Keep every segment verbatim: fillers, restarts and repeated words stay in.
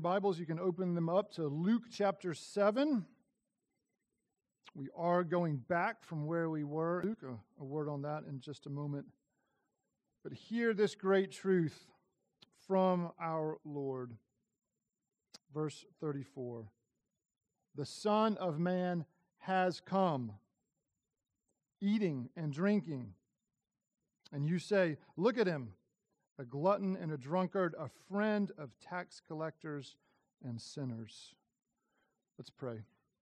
Bibles, you can open them up to Luke chapter seven. We are going back from where we were. Luke, a, a word on that in just a moment. But hear this great truth from our Lord. Verse thirty-four. The Son of Man has come, eating and drinking. And you say, look at him, a glutton and a drunkard, a friend of tax collectors and sinners. Let's pray.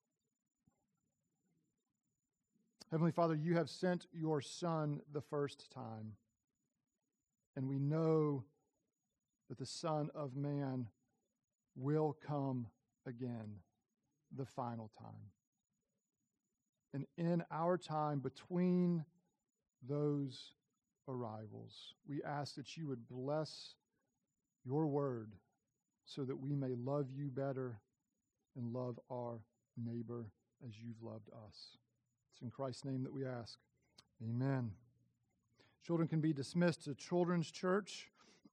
Heavenly Father, you have sent your Son the first time, and we know that the Son of Man will come again, the final time. And in our time between those arrivals, we ask that you would bless your word so that we may love you better and love our neighbor as you've loved us. It's in Christ's name that we ask. Amen. Children can be dismissed to Children's Church.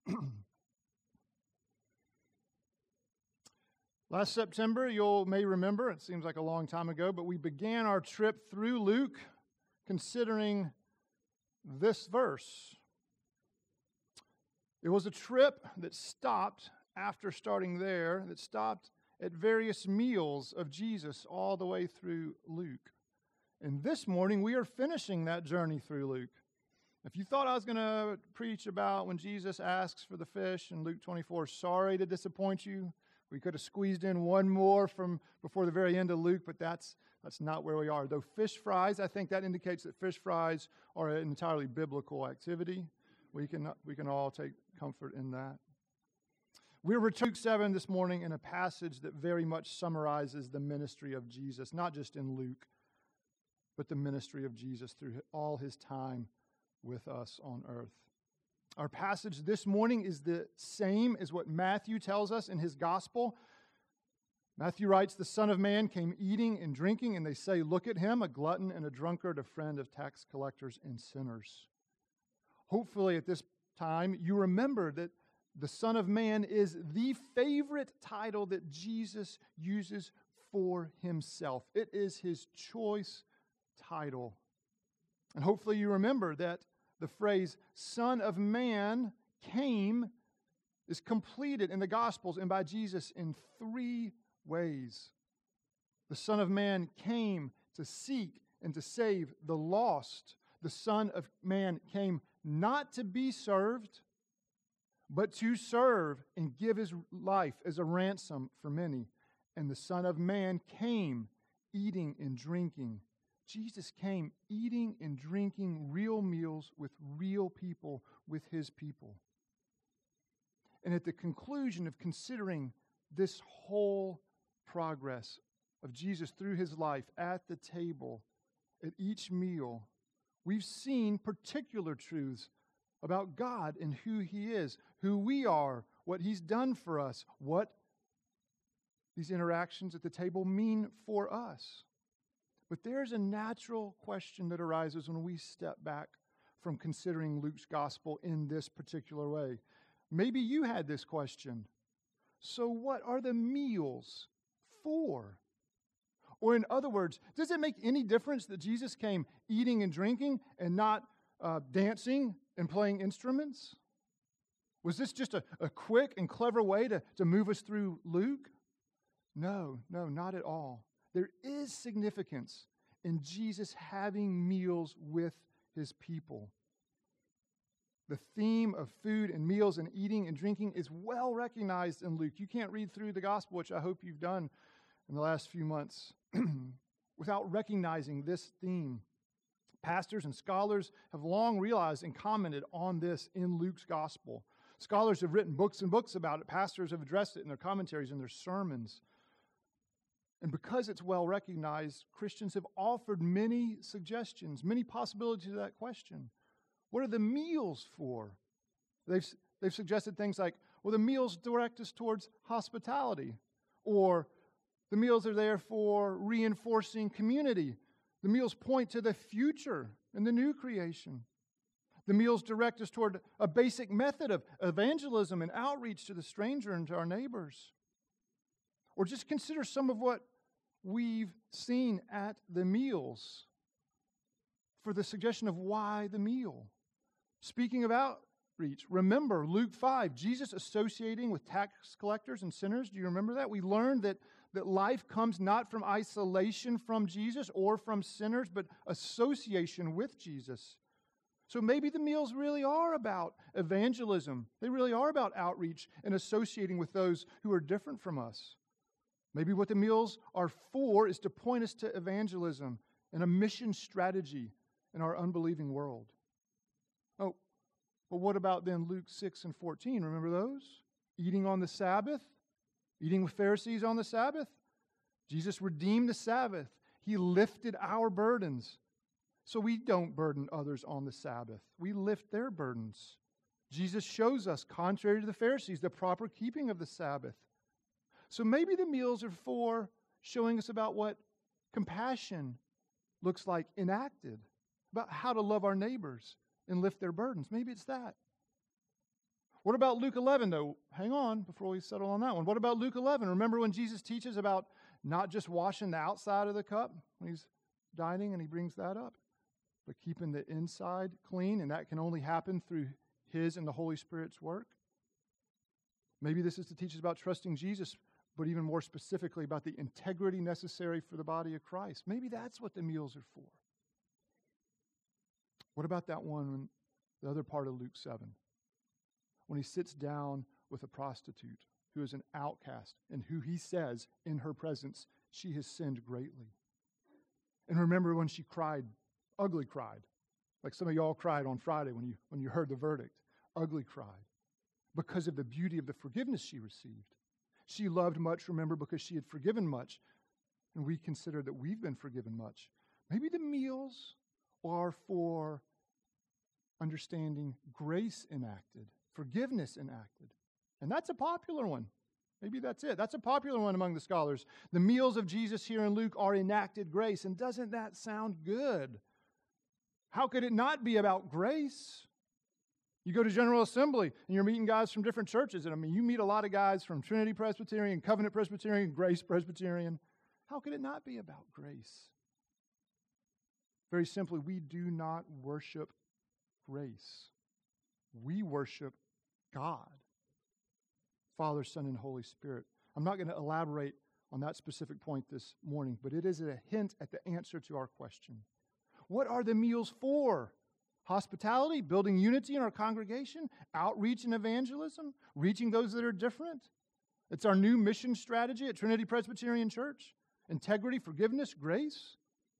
Last September, you may remember, it seems like a long time ago, but we began our trip through Luke considering this verse. It was a trip that stopped after starting there, that stopped at various meals of Jesus all the way through Luke. And this morning, we are finishing that journey through Luke. If you thought I was going to preach about when Jesus asks for the fish in Luke twenty-four, sorry to disappoint you. We could have squeezed in one more from before the very end of Luke, but that's that's not where we are. Though fish fries, I think that indicates that fish fries are an entirely biblical activity. We can we can all take comfort in that. We're returning to Luke seven this morning in a passage that very much summarizes the ministry of Jesus, not just in Luke, but the ministry of Jesus through all his time with us on earth. Our passage this morning is the same as what Matthew tells us in his gospel. Matthew writes, the Son of Man came eating and drinking, and they say, look at him, a glutton and a drunkard, a friend of tax collectors and sinners. Hopefully at this time you remember that the Son of Man is the favorite title that Jesus uses for himself. It is his choice title. And hopefully you remember that the phrase Son of Man came is completed in the Gospels and by Jesus in three ways. The Son of Man came to seek and to save the lost. The Son of Man came not to be served, but to serve and give his life as a ransom for many. And the Son of Man came eating and drinking. Jesus came eating and drinking real meals with real people, with his people. And at the conclusion of considering this whole progress of Jesus through his life at the table, at each meal, we've seen particular truths about God and who he is, who we are, what he's done for us, what these interactions at the table mean for us. But there's a natural question that arises when we step back from considering Luke's gospel in this particular way. Maybe you had this question. So what are the meals for? Or in other words, does it make any difference that Jesus came eating and drinking and not uh, dancing and playing instruments? Was this just a, a quick and clever way to, to move us through Luke? No, no, not at all. There is significance in Jesus having meals with his people. The theme of food and meals and eating and drinking is well recognized in Luke. You can't read through the gospel, which I hope you've done in the last few months, without recognizing this theme. Pastors and scholars have long realized and commented on this in Luke's gospel. Scholars have written books and books about it. Pastors have addressed it in their commentaries and their sermons. And because it's well recognized, Christians have offered many suggestions, many possibilities to that question. What are the meals for? They've, they've suggested things like, well, the meals direct us towards hospitality, or the meals are there for reinforcing community. The meals point to the future and the new creation. The meals direct us toward a basic method of evangelism and outreach to the stranger and to our neighbors. Or just consider some of what we've seen at the meals for the suggestion of why the meal. Speaking of outreach, remember Luke five, Jesus associating with tax collectors and sinners. Do you remember that? We learned that, that life comes not from isolation from Jesus or from sinners, but association with Jesus. So maybe the meals really are about evangelism. They really are about outreach and associating with those who are different from us. Maybe what the meals are for is to point us to evangelism and a mission strategy in our unbelieving world. Oh, but what about then Luke six and fourteen? Remember those? Eating on the Sabbath, eating with Pharisees on the Sabbath. Jesus redeemed the Sabbath. He lifted our burdens. So we don't burden others on the Sabbath. We lift their burdens. Jesus shows us, contrary to the Pharisees, the proper keeping of the Sabbath. So maybe the meals are for showing us about what compassion looks like enacted, about how to love our neighbors and lift their burdens. Maybe it's that. What about Luke eleven, though? Hang on before we settle on that one. What about Luke eleven? Remember when Jesus teaches about not just washing the outside of the cup when he's dining and he brings that up, but keeping the inside clean, and that can only happen through his and the Holy Spirit's work? Maybe this is to teach us about trusting Jesus, but even more specifically about the integrity necessary for the body of Christ. Maybe that's what the meals are for. What about that one, the other part of Luke seven, when he sits down with a prostitute who is an outcast and who he says in her presence, she has sinned greatly. And remember when she cried, ugly cried, like some of y'all cried on Friday when you, when you heard the verdict, ugly cried, because of the beauty of the forgiveness she received. She loved much, remember, because she had forgiven much, and we consider that we've been forgiven much. Maybe the meals are for understanding grace enacted, forgiveness enacted. And that's a popular one. Maybe that's it. That's a popular one among the scholars. The meals of Jesus here in Luke are enacted grace. And doesn't that sound good? How could it not be about grace? You go to General Assembly and you're meeting guys from different churches. And I mean, you meet a lot of guys from Trinity Presbyterian, Covenant Presbyterian, Grace Presbyterian. How could it not be about grace? Very simply, we do not worship grace. We worship God, Father, Son, and Holy Spirit. I'm not going to elaborate on that specific point this morning, but it is a hint at the answer to our question. What are the meals for? Hospitality, building unity in our congregation, outreach and evangelism, reaching those that are different. It's our new mission strategy at Trinity Presbyterian Church. Integrity, forgiveness, grace.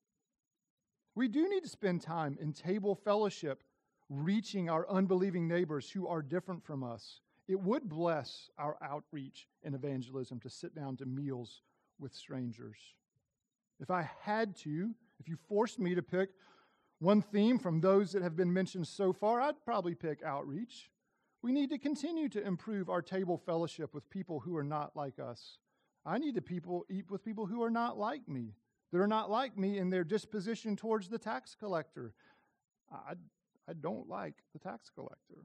We do need to spend time in table fellowship, reaching our unbelieving neighbors who are different from us. It would bless our outreach and evangelism to sit down to meals with strangers. If I had to, if you forced me to pick one theme from those that have been mentioned so far, I'd probably pick outreach. We need to continue to improve our table fellowship with people who are not like us. I need to people eat with people who are not like me. They're not like me in their disposition towards the tax collector. I, I don't like the tax collector.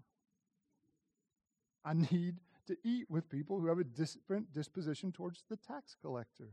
I need to eat with people who have a different disposition towards the tax collector.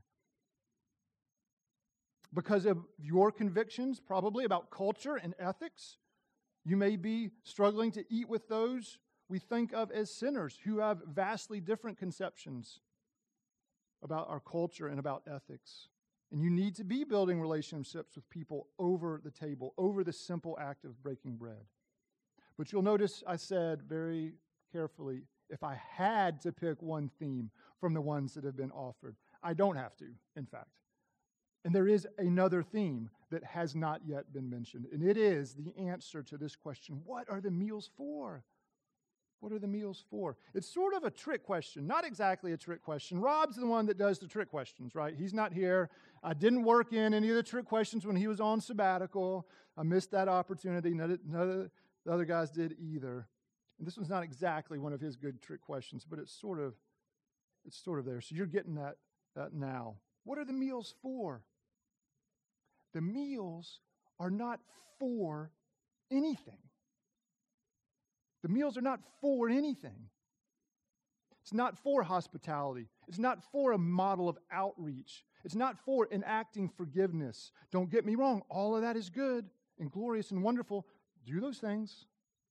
Because of your convictions, probably about culture and ethics, you may be struggling to eat with those we think of as sinners who have vastly different conceptions about our culture and about ethics. And you need to be building relationships with people over the table, over the simple act of breaking bread. But you'll notice I said very carefully, if I had to pick one theme from the ones that have been offered, I don't have to, in fact. And there is another theme that has not yet been mentioned, and it is the answer to this question: what are the meals for? What are the meals for? It's sort of a trick question, not exactly a trick question. Rob's the one that does the trick questions, right? He's not here. I didn't work in any of the trick questions when he was on sabbatical. I missed that opportunity. None of the other guys did either. And this one's not exactly one of his good trick questions, but it's sort of, it's sort of there. So you're getting that, that now. What are the meals for? The meals are not for anything. The meals are not for anything. It's not for hospitality. It's not for a model of outreach. It's not for enacting forgiveness. Don't get me wrong. All of that is good and glorious and wonderful. Do those things.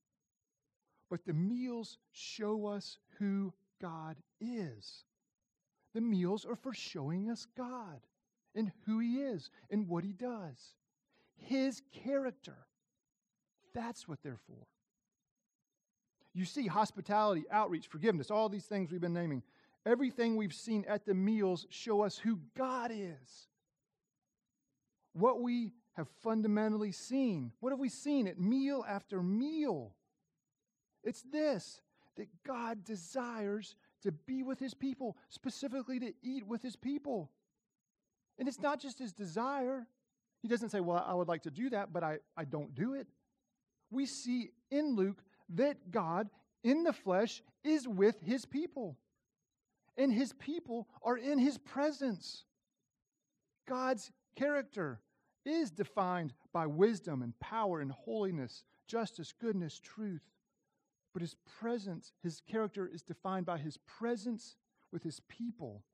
But the meals show us who God is. The meals are for showing us God and who He is and what He does. His character. That's what they're for. You see, hospitality, outreach, forgiveness, all these things we've been naming. Everything we've seen at the meals show us who God is. What we have fundamentally seen. What have we seen at meal after meal? It's this, that God desires to be with His people, specifically to eat with His people. And it's not just His desire. He doesn't say, well, I would like to do that, but I, I don't do it. We see in Luke that God, in the flesh, is with His people. And His people are in His presence. God's character is defined by wisdom and power and holiness, justice, goodness, truth. But His presence, His character is defined by His presence with His people.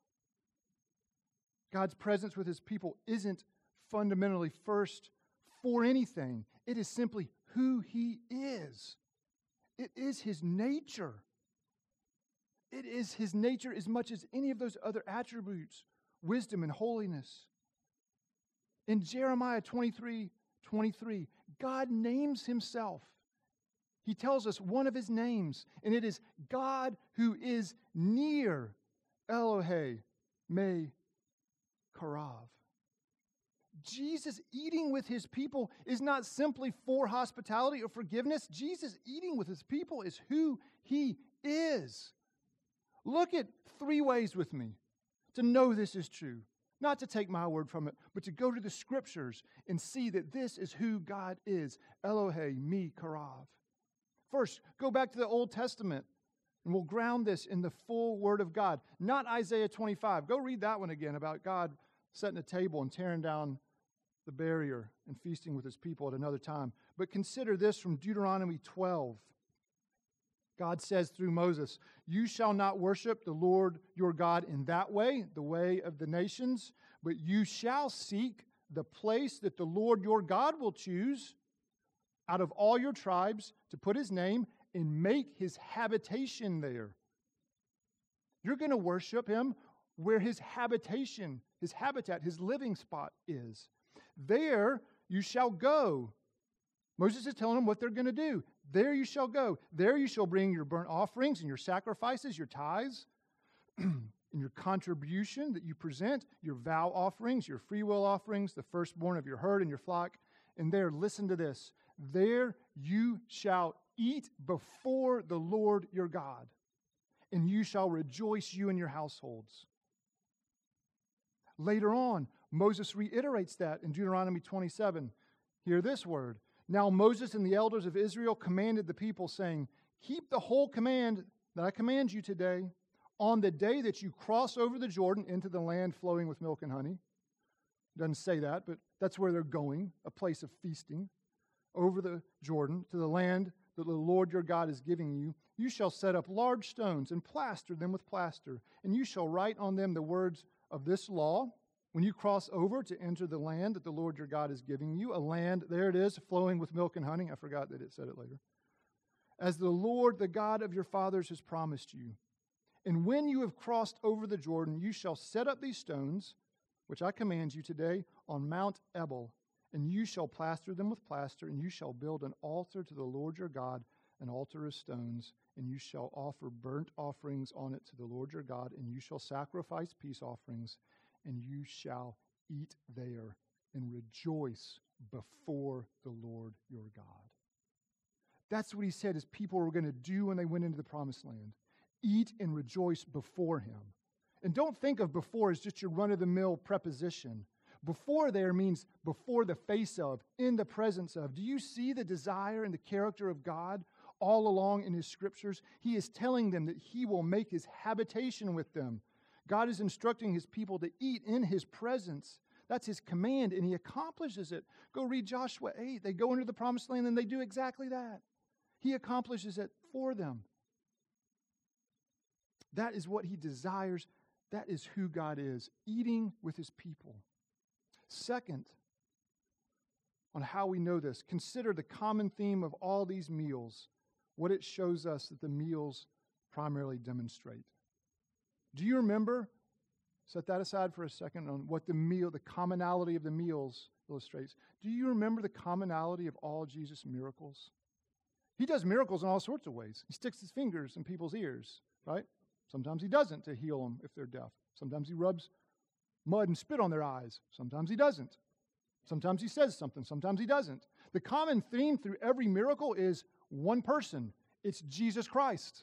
God's presence with His people isn't fundamentally first for anything. It is simply who He is. It is His nature. It is His nature as much as any of those other attributes, wisdom and holiness. In Jeremiah twenty-three twenty-three, God names Himself. He tells us one of His names, and it is God who is near, Elohe Me Karav. Jesus eating with His people is not simply for hospitality or forgiveness. Jesus eating with His people is who He is. Look at three ways with me to know this is true. Not to take my word from it, but to go to the Scriptures and see that this is who God is. Elohe Me Karav. First, go back to the Old Testament, and we'll ground this in the full Word of God. Not Isaiah twenty-five. Go read that one again about God setting a table and tearing down the barrier and feasting with His people at another time. But consider this from Deuteronomy twelve. God says through Moses, "You shall not worship the Lord your God in that way, the way of the nations, but you shall seek the place that the Lord your God will choose out of all your tribes to put His name and make His habitation there." You're going to worship Him where His habitation, His habitat, His living spot is. There you shall go. Moses is telling them what they're going to do. There you shall go. There you shall bring your burnt offerings and your sacrifices, your tithes, and your contribution that you present, your vow offerings, your freewill offerings, the firstborn of your herd and your flock. And there, listen to this, there you shall eat before the Lord your God, and you shall rejoice, you and your households. Later on, Moses reiterates that in Deuteronomy twenty-seven. Hear this word. Now Moses and the elders of Israel commanded the people, saying, "Keep the whole command that I command you today on the day that you cross over the Jordan into the land flowing with milk and honey." It doesn't say that, but that's where they're going, a place of feasting. Over the Jordan to the land that the Lord your God is giving you, you shall set up large stones and plaster them with plaster, and you shall write on them the words of this law. When you cross over to enter the land that the Lord your God is giving you, a land, there it is, flowing with milk and honey. I forgot that it said it later. As the Lord, the God of your fathers, has promised you. And when you have crossed over the Jordan, you shall set up these stones, which I command you today, on Mount Ebal, and you shall plaster them with plaster, and you shall build an altar to the Lord your God, an altar of stones, and you shall offer burnt offerings on it to the Lord your God, and you shall sacrifice peace offerings, and you shall eat there and rejoice before the Lord your God. That's what he said his people were going to do when they went into the promised land. Eat and rejoice before him. And don't think of before as just your run-of-the-mill preposition. Before there means before the face of, in the presence of. Do you see the desire and the character of God all along in his scriptures? He is telling them that he will make his habitation with them. God is instructing his people to eat in his presence. That's his command, and he accomplishes it. Go read Joshua eight. They go into the promised land, and they do exactly that. He accomplishes it for them. That is what he desires. That is who God is, eating with his people. Second, on how we know this, consider the common theme of all these meals, what it shows us that the meals primarily demonstrate. Do you remember, set that aside for a second, on what the meal, the commonality of the meals illustrates. Do you remember the commonality of all Jesus' miracles? He does miracles in all sorts of ways. He sticks his fingers in people's ears, right? Sometimes he doesn't to heal them if they're deaf. Sometimes he rubs mud and spit on their eyes. Sometimes he doesn't. Sometimes he says something. Sometimes he doesn't. The common theme through every miracle is one person. It's Jesus Christ.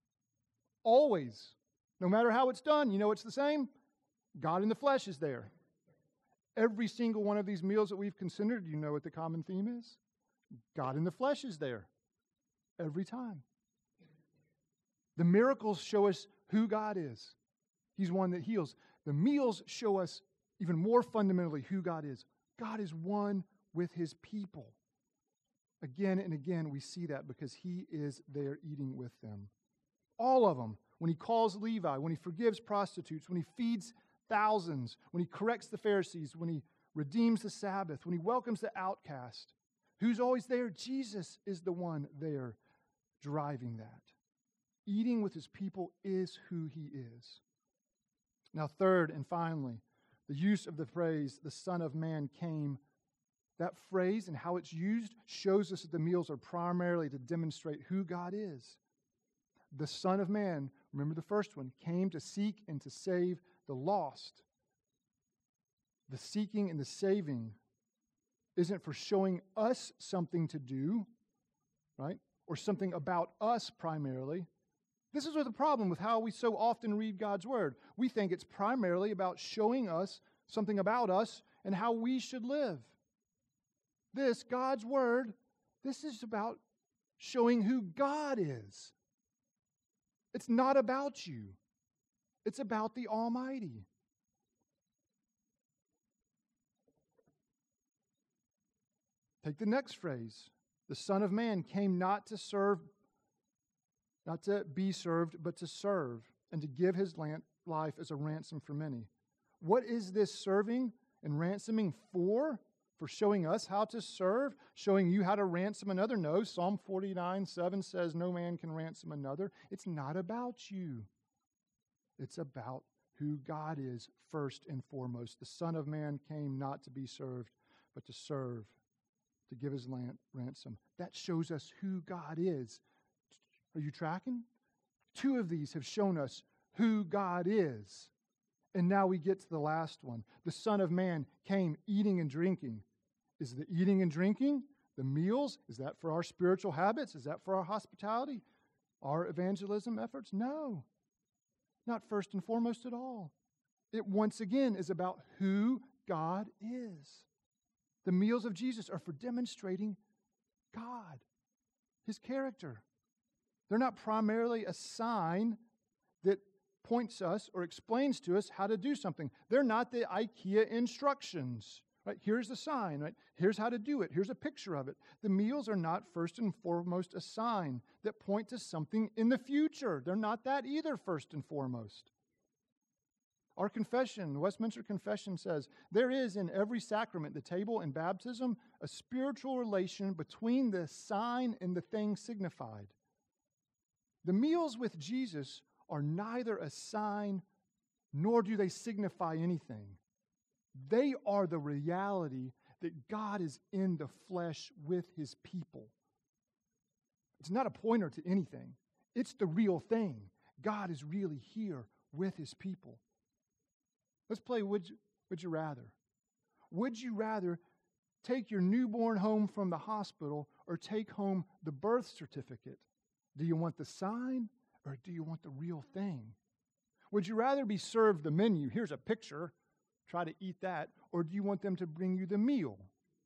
Always. No matter how it's done, you know it's the same. God in the flesh is there. Every single one of these meals that we've considered, you know what the common theme is? God in the flesh is there. Every time. The miracles show us who God is. He's one that heals. The meals show us even more fundamentally who God is. God is one with his people. Again and again, we see that because he is there eating with them. All of them. When he calls Levi, when he forgives prostitutes, when he feeds thousands, when he corrects the Pharisees, when he redeems the Sabbath, when he welcomes the outcast. Who's always there? Jesus is the one there driving that. Eating with his people is who he is. Now, third and finally, the use of the phrase, the Son of Man came. That phrase and how it's used shows us that the meals are primarily to demonstrate who God is. The Son of Man, remember the first one, came to seek and to save the lost. The seeking and the saving isn't for showing us something to do, right? Or something about us primarily. This is the problem with how we so often read God's Word. We think it's primarily about showing us something about us and how we should live. This, God's Word, this is about showing who God is. It's not about you. It's about the Almighty. Take the next phrase. The Son of Man came not to serve, not to be served, but to serve, and to give his life as a ransom for many. What is this serving and ransoming for? For showing us how to serve? Showing you how to ransom another? No, Psalm forty-nine seven says no man can ransom another. It's not about you. It's about who God is first and foremost. The Son of Man came not to be served, but to serve, to give his ransom. That shows us who God is. Are you tracking? Two of these have shown us who God is. And now we get to the last one. The Son of Man came eating and drinking. Is the eating and drinking, the meals, is that for our spiritual habits? Is that for our hospitality? Our evangelism efforts? No. Not first and foremost at all. It once again is about who God is. The meals of Jesus are for demonstrating God, his character. They're not primarily a sign that points us or explains to us how to do something. They're not the IKEA instructions. Right? Here's the sign. Right? Here's how to do it. Here's a picture of it. The meals are not first and foremost a sign that point to something in the future. They're not that either, first and foremost. Our confession, the Westminster Confession says, there is in every sacrament, the table and baptism, a spiritual relation between the sign and the thing signified. The meals with Jesus are neither a sign nor do they signify anything. They are the reality that God is in the flesh with his people. It's not a pointer to anything. It's the real thing. God is really here with his people. Let's play Would You, would you Rather. Would you rather take your newborn home from the hospital or take home the birth certificate? Do you want the sign or do you want the real thing? Would you rather be served the menu? Here's a picture. Try to eat that. Or do you want them to bring you the meal?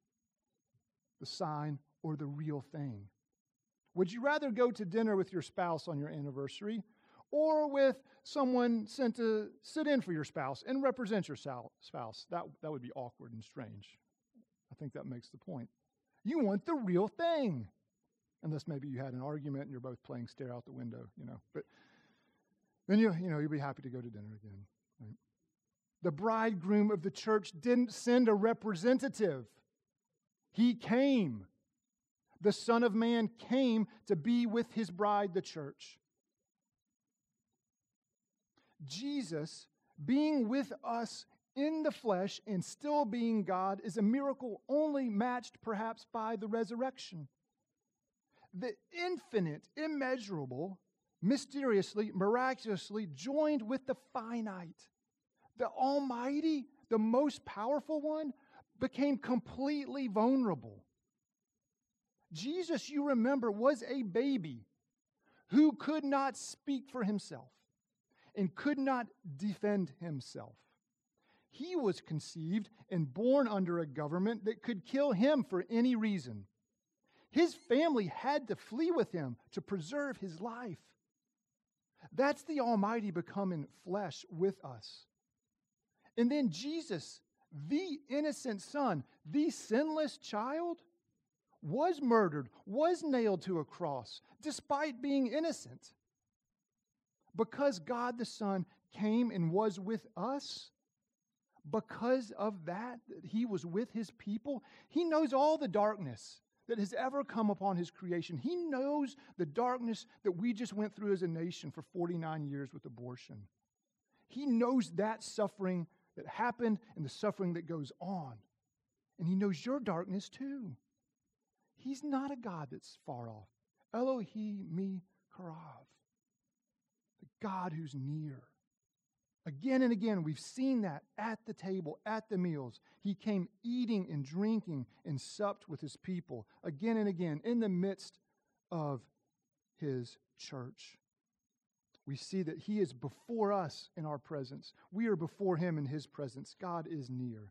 The sign or the real thing? Would you rather go to dinner with your spouse on your anniversary or with someone sent to sit in for your spouse and represent your spouse? That, that would be awkward and strange. I think that makes the point. You want the real thing. Unless maybe you had an argument and you're both playing stare out the window, you know. But then you, you know, you'll be happy to go to dinner again. Right? The bridegroom of the church didn't send a representative. He came. The Son of Man came to be with his bride, the church. Jesus being with us in the flesh and still being God is a miracle only matched perhaps by the resurrection. The infinite, immeasurable, mysteriously, miraculously joined with the finite. The Almighty, the most powerful one, became completely vulnerable. Jesus, you remember, was a baby who could not speak for himself and could not defend himself. He was conceived and born under a government that could kill him for any reason. His family had to flee with him to preserve his life. That's the Almighty becoming flesh with us. And then Jesus, the innocent Son, the sinless child, was murdered, was nailed to a cross, despite being innocent. Because God the Son came and was with us, because of that, that he was with his people, he knows all the darkness that has ever come upon his creation. He knows the darkness that we just went through as a nation for forty-nine years with abortion. He knows that suffering that happened and the suffering that goes on. And he knows your darkness too. He's not a God that's far off. Elohi mi karav. The God who's near. Again and again, we've seen that at the table, at the meals. He came eating and drinking and supped with his people. Again and again, in the midst of his church. We see that he is before us in our presence. We are before him in his presence. God is near.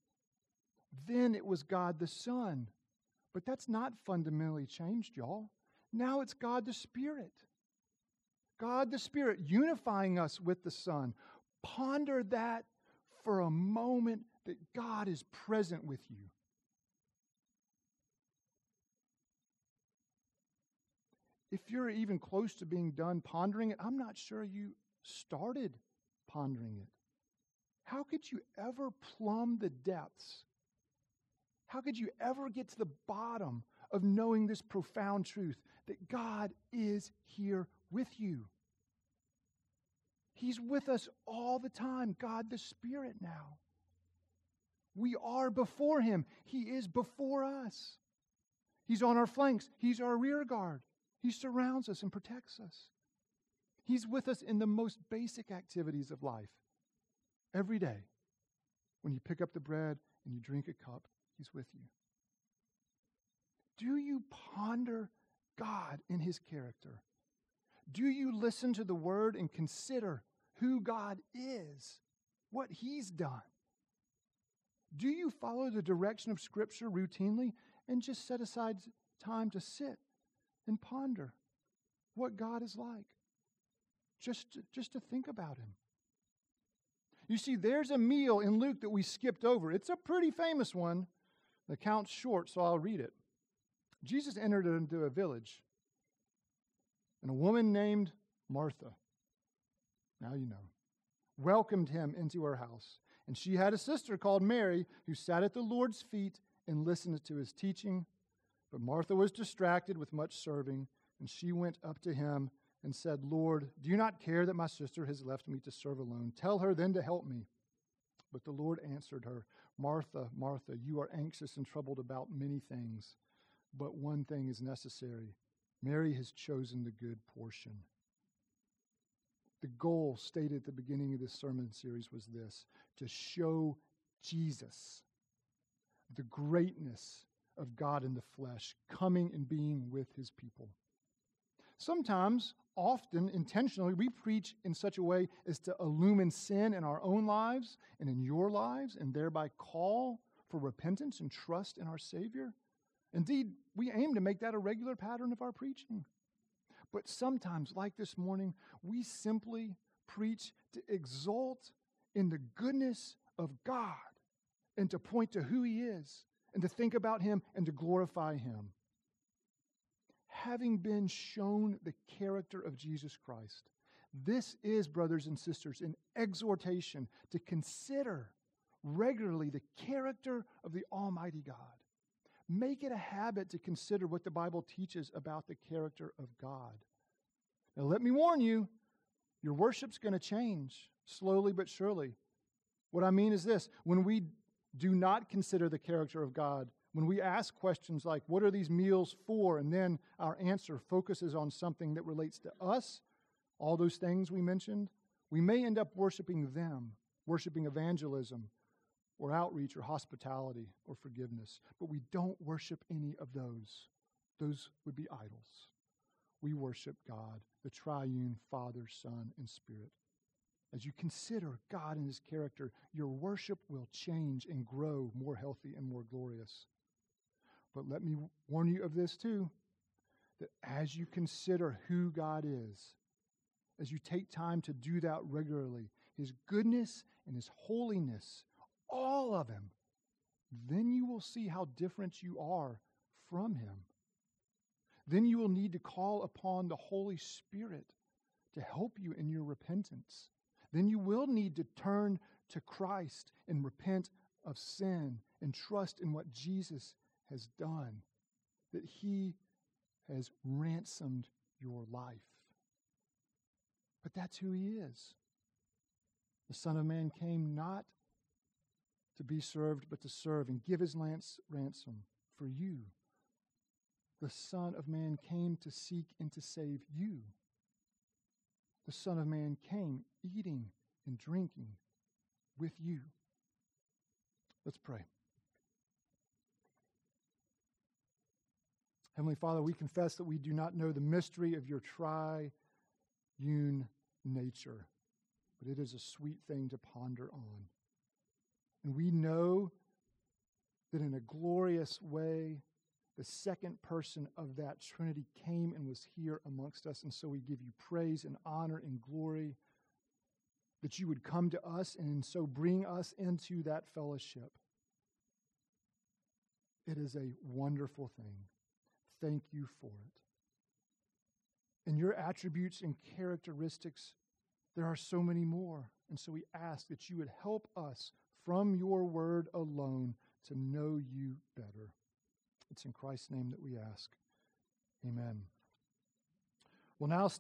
Then it was God the Son. But that's not fundamentally changed, y'all. Now it's God the Spirit. God the Spirit unifying us with the Son. Ponder that for a moment, that God is present with you. If you're even close to being done pondering it, I'm not sure you started pondering it. How could you ever plumb the depths? How could you ever get to the bottom of knowing this profound truth that God is here with you? He's with us all the time, God the Spirit now. We are before him. He is before us. He's on our flanks. He's our rear guard. He surrounds us and protects us. He's with us in the most basic activities of life. Every day, when you pick up the bread and you drink a cup, he's with you. Do you ponder God in his character? Do you listen to the word and consider who God is, what he's done? Do you follow the direction of Scripture routinely and just set aside time to sit and ponder what God is like? Just to, just to think about him. You see, there's a meal in Luke that we skipped over. It's a pretty famous one. The account's short, so I'll read it. Jesus entered into a village, and a woman named Martha, now you know, welcomed him into her house. And she had a sister called Mary who sat at the Lord's feet and listened to his teaching. But Martha was distracted with much serving, and she went up to him and said, Lord, do you not care that my sister has left me to serve alone? Tell her then to help me. But the Lord answered her, Martha, Martha, you are anxious and troubled about many things, but one thing is necessary. Mary has chosen the good portion. The goal stated at the beginning of this sermon series was this: to show Jesus, the greatness of God in the flesh, coming and being with his people. Sometimes, often, intentionally, we preach in such a way as to illumine sin in our own lives and in your lives, and thereby call for repentance and trust in our Savior. Indeed, we aim to make that a regular pattern of our preaching. But sometimes, like this morning, we simply preach to exult in the goodness of God and to point to who he is and to think about him and to glorify him. Having been shown the character of Jesus Christ, This is, brothers and sisters, an exhortation to consider regularly the character of the Almighty God. Make it a habit to consider what the Bible teaches about the character of God. Now, let me warn you, your worship's going to change slowly but surely. What I mean is this: when we do not consider the character of God, when we ask questions like, what are these meals for? And then our answer focuses on something that relates to us, all those things we mentioned, we may end up worshiping them, worshiping evangelism or outreach or hospitality or forgiveness. But we don't worship any of those. Those would be idols. We worship God, the triune Father, Son, and Spirit. As you consider God and His character, your worship will change and grow more healthy and more glorious. But let me warn you of this too, that as you consider who God is, as you take time to do that regularly, His goodness and His holiness, all of Him, then you will see how different you are from Him. Then you will need to call upon the Holy Spirit to help you in your repentance. Then you will need to turn to Christ and repent of sin and trust in what Jesus has done, that He has ransomed your life. But that's who He is. The Son of Man came not to be served, but to serve and give His lance ransom for you. The Son of Man came to seek and to save you. The Son of Man came eating and drinking with you. Let's pray. Heavenly Father, we confess that we do not know the mystery of your triune nature, but it is a sweet thing to ponder on. And we know that in a glorious way, the second person of that Trinity came and was here amongst us. And so we give you praise and honor and glory that you would come to us and so bring us into that fellowship. It is a wonderful thing. Thank you for it. And your attributes and characteristics, there are so many more. And so we ask that you would help us from your word alone to know you better. It's in Christ's name that we ask. Amen. Well, now